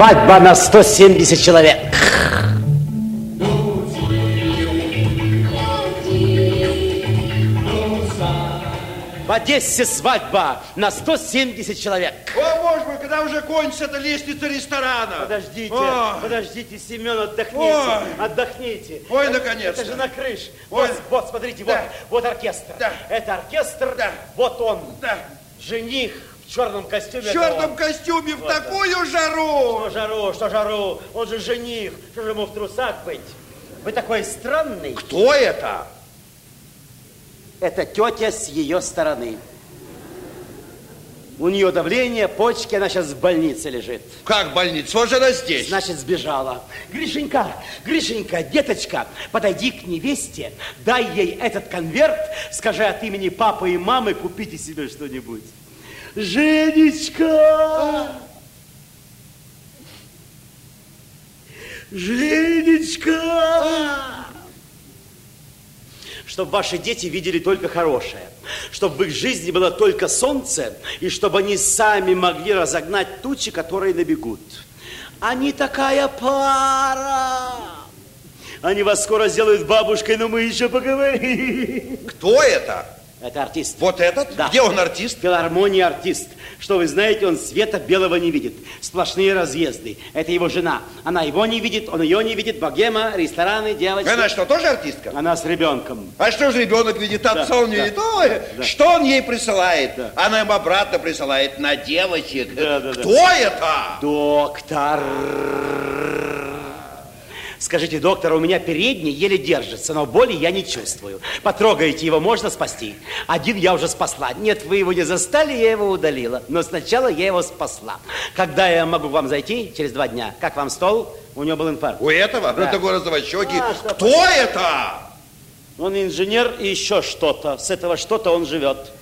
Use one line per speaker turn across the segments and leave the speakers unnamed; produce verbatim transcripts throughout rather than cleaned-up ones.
Свадьба на сто семьдесят человек. В Одессе свадьба на сто семьдесят человек.
О, боже мой, когда уже кончится эта лестница ресторана?
Подождите,
О.
подождите, Семен, отдохните,
Ой.
отдохните.
Ой,
это,
наконец-то.
Это же на крыше.
Ой.
Вот, вот, смотрите,
Да.
вот, вот оркестр.
Да.
Это оркестр,
Да.
вот он,
Да.
жених в черном костюме.
В черном
он.
костюме,
Вот,
в такую жару.
Что жару, что жару, он же жених, что же ему в трусах быть? Вы такой странный.
Кто это?
Это тетя с ее стороны. У нее давление, почки, она сейчас в больнице лежит.
Как больница? Вот же она здесь.
Значит, сбежала. Гришенька, Гришенька, деточка, подойди к невесте, дай ей этот конверт, скажи от имени папы и мамы, купите себе что-нибудь. Женечка! Женечка! Чтобы ваши дети видели только хорошее, чтобы в их жизни было только солнце, и чтобы они сами могли разогнать тучи, которые набегут. Они такая пара. Они вас скоро сделают бабушкой, но мы еще поговорим.
Кто это?
Это артист.
Вот этот?
Да.
Где он артист?
Филармония артист. Что вы знаете, он света белого не видит. Сплошные разъезды. Это его жена. Она его не видит, он ее не видит. Богема, рестораны, девочки.
Она что, тоже артистка?
Она с ребенком.
А что же ребенок видит? Отца
Да,
он не
да,
видит. Ой,
да, да.
что он ей присылает?
Да.
Она ему обратно присылает на девочек.
Да, да, да.
Кто это?
Доктор. Скажите, доктор, у меня передний еле держится, но боли я не чувствую. Потрогаете его, можно спасти. Один я уже спасла. Нет, вы его не застали, я его удалила. Но сначала я его спасла. Когда я могу к вам зайти? Через два дня. Как вам стол? У него был инфаркт.
У этого?
Да.
Ну, такой розовощекий.
А, что
Кто это?
Он инженер и еще что-то. С этого что-то он живет.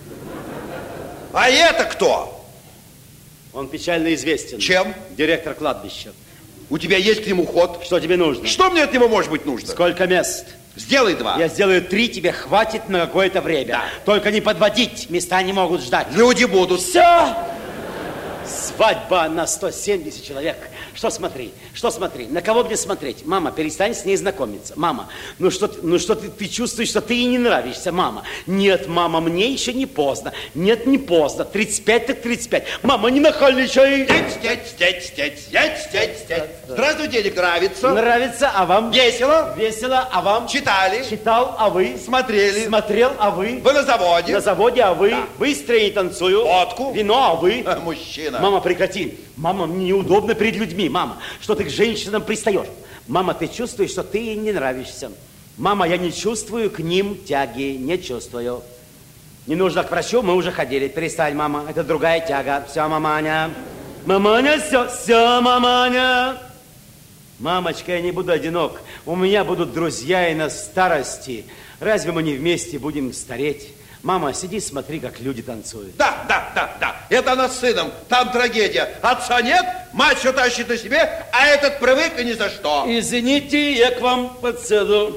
А это кто?
Он печально известен.
Чем?
Директор кладбища.
У тебя есть к нему ход?
Что тебе нужно?
Что мне от него может быть нужно?
Сколько мест?
Сделай два.
Я сделаю три, тебе хватит на какое-то время.
Да.
Только не подводить, места не могут ждать.
Люди будут.
Все! Свадьба на сто семьдесят человек. Что смотри, что смотри, на кого мне смотреть? Мама, перестань с ней знакомиться. Мама, ну что, ну что ты, ты чувствуешь, что ты ей не нравишься, мама? Нет, мама, мне еще не поздно. Нет, не поздно. тридцать пять так тридцать пять. Мама, не нахальничай.
Стять, стять, стять, стять, стять, стять, стять. Здравствуйте, Элик, нравится?
Нравится, а вам?
Весело?
Весело, а вам?
Читали?
Читал, а вы?
Смотрели?
Смотрел, а вы?
Вы на заводе?
На заводе, а вы?
Да.
Быстро не танцую.
Водку?
Вино, а вы?
А, мужчина.
Мама, прекрати. Мама, мне неудобно перед людьми. Мама, что ты к женщинам пристаешь? Мама, ты чувствуешь, что ты ей не нравишься. Мама, я не чувствую к ним тяги, не чувствую. Не нужно к врачу, мы уже ходили. Перестань, мама, это другая тяга. Все, маманя. Маманя, все, все, маманя. Мамочка, я не буду одинок. У меня будут друзья и на старости. Разве мы не вместе будем стареть? Мама, сиди, смотри, как люди танцуют.
Да, да, да, да. Это она с сыном. Там трагедия. Отца нет, мать все тащит на себе, а этот привык и ни за что.
Извините, я к вам подсяду.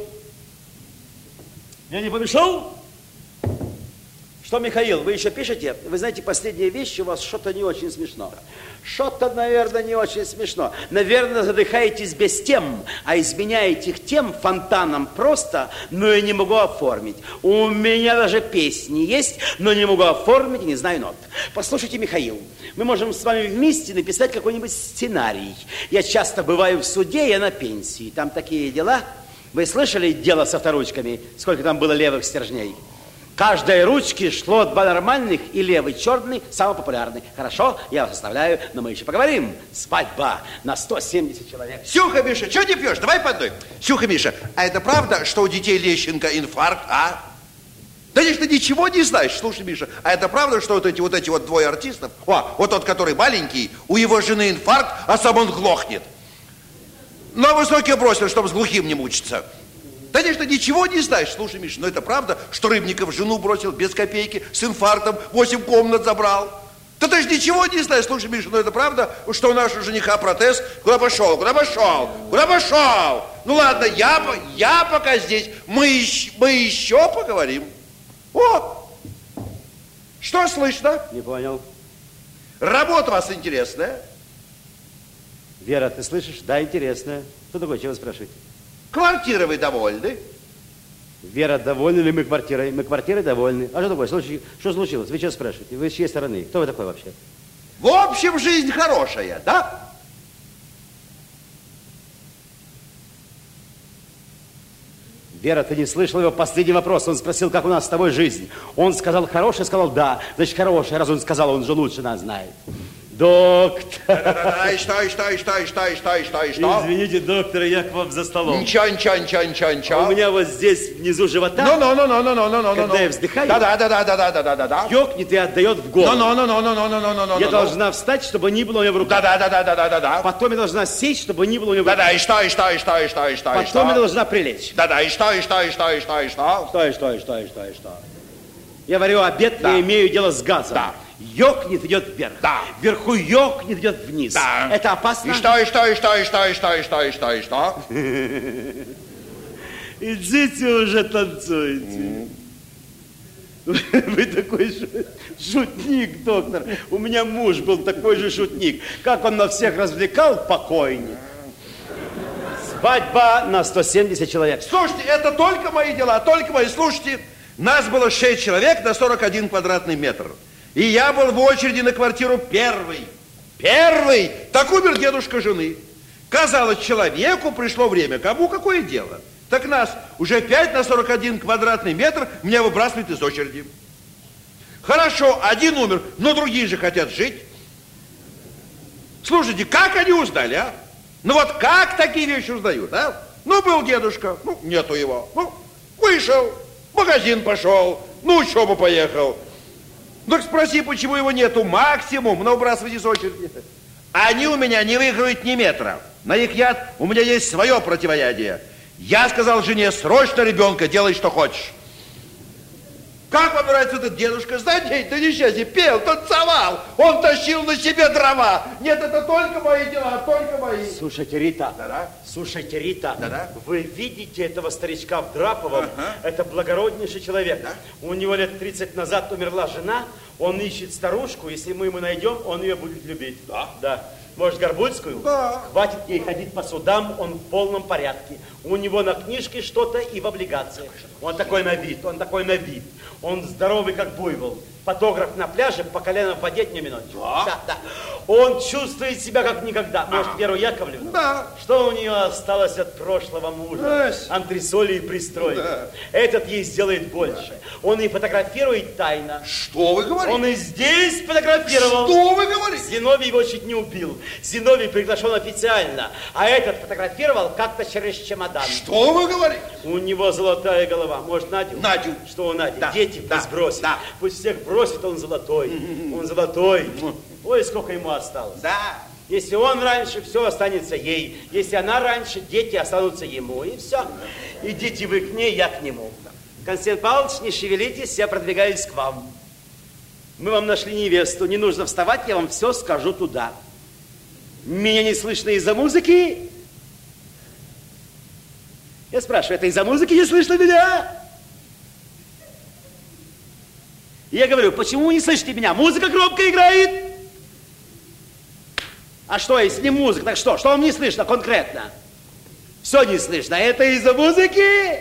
Я не помешал? Что, Михаил, вы еще пишете? Вы знаете, последняя вещь у вас что-то не очень смешно. Что-то, наверное, не очень смешно. Наверное, задыхаетесь без тем, а изменяете их тем фонтаном просто, но я не могу оформить. У меня даже песни есть, но не могу оформить и не знаю нот. Послушайте, Михаил, мы можем с вами вместе написать какой-нибудь сценарий. Я часто бываю в суде, я на пенсии. Там такие дела. Вы слышали дело с авторучками? Сколько там было левых стержней? Каждой ручке шло два нормальных, и левый черный самый популярный. Хорошо, я вас оставляю, но мы еще поговорим. Свадьба на сто семьдесят человек.
Сюха, Миша, что не пьешь? Давай по одной. Сюха, Миша, а это правда, что у детей Лещенко инфаркт, а? Да ты ничего не знаешь. Слушай, Миша, а это правда, что вот эти вот эти вот двое артистов, о, вот тот, который маленький, у его жены инфаркт, а сам он глохнет. На высокий бросил, чтобы с глухим не мучиться. Конечно, ничего не знаешь. Слушай, Миша, но это правда, что Рыбников жену бросил без копейки, с инфарктом, восемь комнат забрал? Да ты же ничего не знаешь. Слушай, Миша, но это правда, что у нашего жениха протез? Куда пошел? Куда пошел? Куда пошел? Ну ладно, я, я пока здесь. Мы, еще, мы еще поговорим. О! Что слышно?
Не понял.
Работа у вас интересная.
Вера, ты слышишь? Да, интересно. Кто такой, чего вы спрашиваете?
Квартирой вы довольны?
Вера, довольны ли мы квартирой? Мы квартирой довольны. А что такое? Случай, что случилось? Вы что спрашиваете? Вы с чьей стороны? Кто вы такой вообще?
В общем, жизнь хорошая, да?
Вера, ты не слышал его последний вопрос. Он спросил, как у нас с тобой жизнь. Он сказал хорошая, сказал да. Значит, хорошая. Раз он сказал, он же лучше нас знает. Доктор.
Да-да-да, и что, и что, и что, и что, и что, и что, и что?
Извините, доктор, я к вам за столом.
Ничего, ничего, ничего, ничего, ничего.
У меня вот здесь внизу живота.
Ну, ну, ну, ну, ну, ну, ну, ну,
когда я вздыхаю,
да, да, да, да, да, да, да, да, да.
ёкнет и отдает в голову.
Ну, ну, ну, ну, ну, ну, ну, ну, ну.
Я должна встать, чтобы не было у меня в руках.
Да, да, да, да, да, да, да.
Потом я должна сесть, чтобы не было у меня в руках.
Да, да, и что, и что, и что, и что, и что, и что.
Потом я должна прилечь.
Да, да, и что, и что, и что, и что, и что.
Что, и что, и что, и что, и что. Я варю обед,
Да.
я имею дело с газом.
Да.
Ёкнет, идет вверх.
Да.
Вверху ёкнет, идет вниз.
Да.
Это опасно?
И что, и что, и что, и что, и что, и что, и что, и что?
Идите уже танцуйте. Вы такой шу- шутник, доктор. У меня муж был такой же шутник. Как он на всех развлекал, покойник. Свадьба на сто семьдесят человек.
Слушайте, это только мои дела, только мои. Слушайте, нас было шесть человек на сорок один квадратный метр. И я был в очереди на квартиру первый. Первый! Так умер дедушка жены. Казалось, человеку пришло время. Кому какое дело? Так нас уже пять на сорок один квадратный метр меня выбрасывают из очереди. Хорошо, один умер, но другие же хотят жить. Слушайте, как они узнали, а? Ну вот как такие вещи узнают, а? Ну, был дедушка, ну, нету его. Ну, вышел, в магазин пошел, ну, учебу поехал. Ну, так спроси, почему его нету. Максимум, но выбрасывать из очереди. Они у меня не выигрывают ни метра. На их яд у меня есть свое противоядие. Я сказал жене, срочно ребенка, делай, что хочешь. Как вам нравится этот дедушка? Знаете, да несчастье, пел, танцевал. Он тащил на себе дрова. Нет, это только мои дела, только мои.
Слушайте, Рита,
Да-да.
слушайте, Рита,
Да-да.
вы видите этого старичка в Драповом?
Ага.
Это благороднейший человек.
Да.
У него лет тридцать назад умерла жена, он ищет старушку, если мы ему найдем, он ее будет любить.
Да.
Да. Может, Горбульскую?
Да.
Хватит ей ходить по судам, он в полном порядке. У него на книжке что-то и в облигациях. Он такой на вид, он такой на вид. Он здоровый, как буйвол. Фотограф на пляже, по колено в воде днем и ночью.
Да.
Да, да. Он чувствует себя как никогда. Может,
Ага.
Веру Яковлевну?
Да.
Что у нее осталось от прошлого мужа?
Ась.
Антресоли и пристройки.
Да.
Этот ей сделает больше. Он и фотографирует тайно.
Что вы говорите?
Он и здесь фотографировал.
Что вы говорите?
Зиновий его чуть не убил. Зиновий приглашен официально. А этот фотографировал как-то через чемодан.
Что вы говорите?
У него золотая голова. Может, Надю?
Надю.
Что у Нади?
Да.
Дети
Да.
пусть бросит.
Да.
Пусть всех бросит, он золотой. Он золотой. Ой, сколько ему осталось.
Да.
Если он раньше, все останется ей. Если она раньше, дети останутся ему. И все. Идите вы к ней, я к нему. Константин Павлович, не шевелитесь, я продвигаюсь к вам. Мы вам нашли невесту. Не нужно вставать, я вам все скажу туда. Меня не слышно из-за музыки? Я спрашиваю, это из-за музыки не слышно меня? Я говорю, почему вы не слышите меня? Музыка громко играет. А что, если не музыка, так что? Что вам не слышно конкретно? Все не слышно. Это из-за музыки?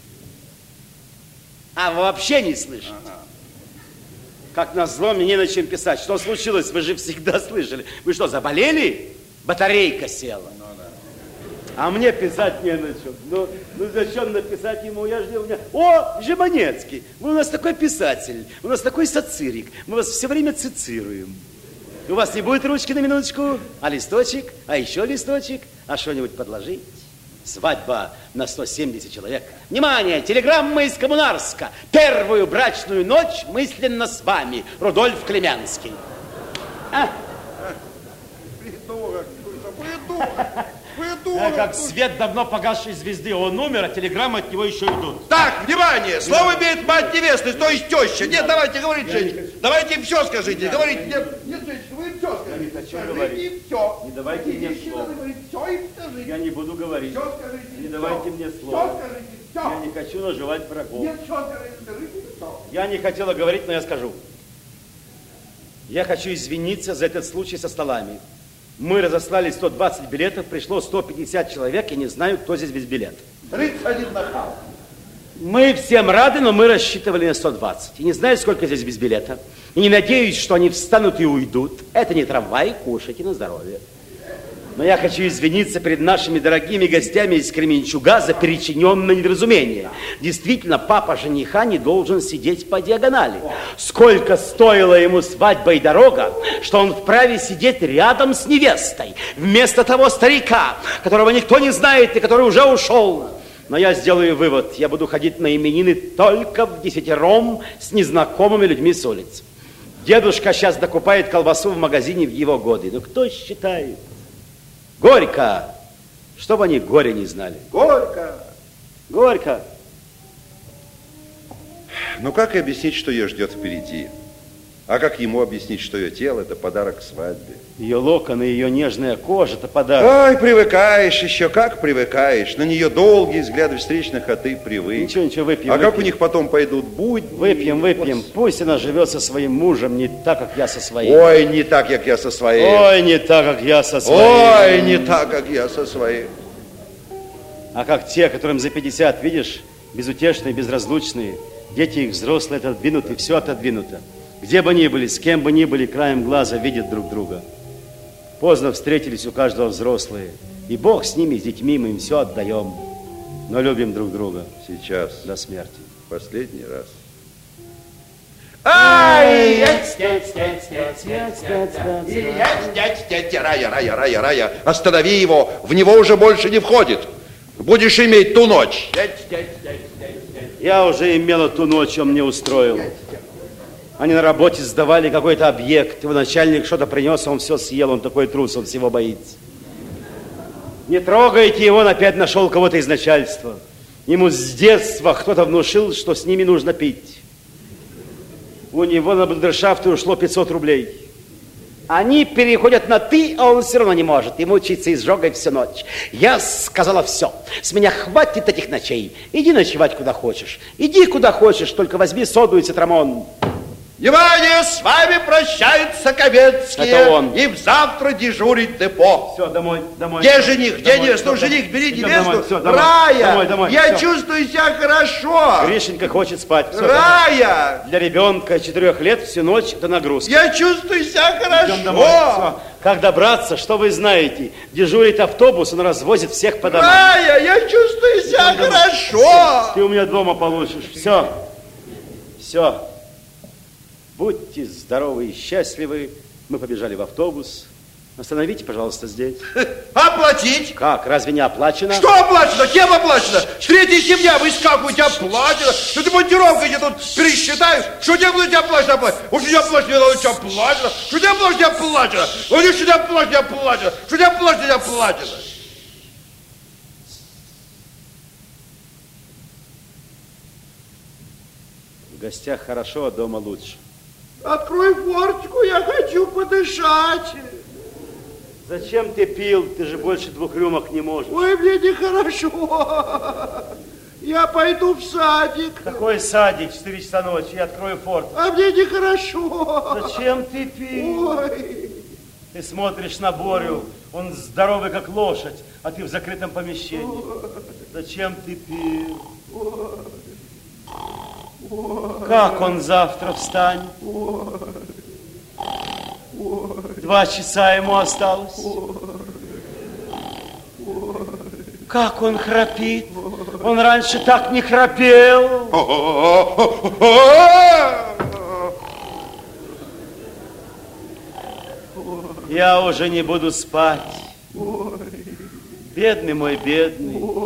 А, вообще не слышите. Ага. Как назло, мне не на чем писать. Что случилось? Вы же всегда слышали. Вы что, заболели? Батарейка села. Ну, да. А мне писать не на чем. Ну, ну зачем написать ему? Я же у меня... О, Жеманецкий, вы у нас такой писатель, у нас такой сацирик. Мы вас все время цитируем. У вас не будет ручки на минуточку? А листочек? А еще листочек? А что-нибудь подложить? Свадьба на сто семьдесят человек. Внимание, телеграмма из Коммунарска. Первую брачную ночь мысленно с вами. Рудольф Клемянский. А?
Придурок, придурок, придурок.
А как свет давно погасшей звезды. Он умер, а телеграммы от него еще идут.
Так, внимание, слово имеет мать невесты, то есть теща. Нет, давайте говорить, женщина. Давайте им все скажите. Говорите, нет, нет, женщина, вы им все скажите.
не хочу
Скажите
говорить.
им все.
Не давайте мне слова.
Все им скажите.
Я не буду говорить.
Все скажите.
Не
все.
давайте мне
Все
слова.
скажите, все.
Я не хочу наживать врагов.
Нет, все скажите, скажите, все.
Я не хотела говорить, но я скажу. Я хочу извиниться за этот случай со столами. Мы разослали сто двадцать билетов, пришло сто пятьдесят человек, я не знаю, кто здесь без билета.
тридцать один нахал.
Мы всем рады, но мы рассчитывали на сто двадцать. И не знаю, сколько здесь без билета. И не надеюсь, что они встанут и уйдут. Это не трамвай, кушайте на здоровье. Но я хочу извиниться перед нашими дорогими гостями из Кременчуга за перечиненное недоразумение. Действительно, папа жениха не должен сидеть по диагонали. Сколько стоила ему свадьба и дорога, что он вправе сидеть рядом с невестой, вместо того старика, которого никто не знает и который уже ушел. Но я сделаю вывод, я буду ходить на именины только в десятером с незнакомыми людьми с улиц. Дедушка сейчас докупает колбасу в магазине в его годы. Ну, кто считает? Горько, чтобы они горя не знали.
Горько.
Горько.
Ну, как и объяснить, что ее ждет впереди? А как ему объяснить, что ее тело – это подарок к свадьбе?
Ее локоны, ее нежная кожа – это подарок.
Ой, привыкаешь еще, как привыкаешь. На нее долгие взгляды встречных, а ты привык.
Ничего, ничего, выпьем.
А
выпьем.
как у них потом пойдут будни?
Выпьем, выпьем.
Вот.
Пусть она живет со своим мужем не так, как я со своим.
Ой, не так, как я со своим.
Ой, не так, как я со своим.
Ой, не так, как я со своим.
А как те, которым за пятьдесят, видишь, безутешные, безразлучные, дети их взрослые отодвинуты, все отодвинуто. Где бы ни были, с кем бы ни были, краем глаза видят друг друга. Поздно встретились у каждого взрослые. И Бог с ними, с детьми, мы им все отдаем. Но любим друг друга.
Сейчас.
До смерти.
Последний раз.
Ай!
Рая, рая, рая, рая. Останови его, в него уже больше не входит. Будешь иметь ту ночь.
Я уже имела ту ночь, он мне устроил. Они на работе сдавали какой-то объект. Его начальник что-то принес, он все съел. Он такой трус, он всего боится. Не трогайте его, он опять нашел кого-то из начальства. Ему с детства кто-то внушил, что с ними нужно пить. У него на брудершафты ушло пятьсот рублей. Они переходят на «ты», а он все равно не может. Ему учиться изжогой всю ночь. Я сказала все. С меня хватит этих ночей. Иди ночевать куда хочешь. Иди куда хочешь, только возьми соду и цитрамон.
Внимание, с вами прощаются Ковецкие.
Это он.
Им завтра дежурить депо.
Все, домой, домой.
Где жених, где
домой,
невеста? Ну,
домой.
жених, бери
Идем
невесту.
домой, все, домой.
Рая,
Домой, домой,
я
все.
чувствую себя хорошо.
Гришенька хочет спать. Все,
Рая,
для ребенка четырех лет всю ночь это нагрузка.
я чувствую себя
Идем домой.
хорошо.
Все. Как добраться, что вы знаете? Дежурит автобус, он развозит всех по домам.
Рая, я чувствую себя
Идем домой.
хорошо.
Ты у меня дома получишь. Все. Все. Будьте здоровы и счастливы. Мы побежали в автобус. Остановите, пожалуйста, здесь.
Оплатить?
Как? Разве не оплачено?
Что оплачено? Кем оплачено? Третья семья, вы скакиваете, оплачено. Что ты монтировка я тут пересчитаю? Что тебе будет оплачено? оплачено? Уж не оплачено, у тебя оплачено. Что тебе оплачено, оплачено? У них что тебе оплачено, оплачено. Что тебе оплачено, оплачено.
В гостях хорошо, а дома лучше.
Открой форточку, я хочу подышать.
Зачем ты пил? Ты же больше двух рюмок не можешь.
Ой, мне нехорошо. Я пойду в садик.
Какой садик? Четыре часа ночи. Я открою форт.
А мне нехорошо.
Зачем ты пил?
Ой.
Ты смотришь на Борю. Он здоровый, как лошадь, а ты в закрытом помещении. Зачем ты пил? Как он завтра встанет? Два часа ему осталось. Как он храпит? Он раньше так не храпел. Я уже не буду спать. Бедный мой, бедный.